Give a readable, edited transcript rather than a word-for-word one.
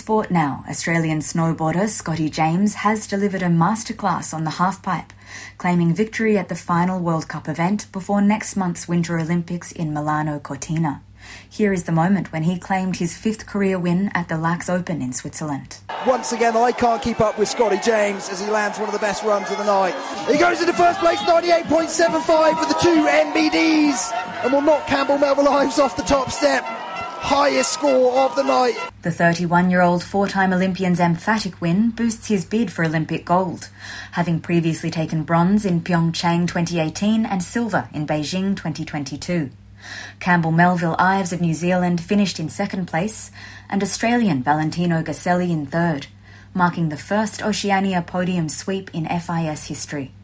sport now. Australian snowboarder Scotty James has delivered a masterclass on the halfpipe, claiming victory at the final World Cup event before next month's Winter Olympics in Milano Cortina. Here is the moment when he claimed his 5th career win at the Lax Open in Switzerland. Once again, I can't keep up with Scotty James as he lands one of the best runs of the night. He goes into first place, 98.75 with the 2 NBDs, and will knock Campbell Melville Ives off the top step. Highest score of the night. The 31-year-old four-time Olympian's emphatic win boosts his bid for Olympic gold, having previously taken bronze in Pyeongchang 2018 and silver in Beijing 2022. Campbell Melville Ives of New Zealand finished in second place, and Australian Valentino Gaselli in third, marking the first Oceania podium sweep in FIS history.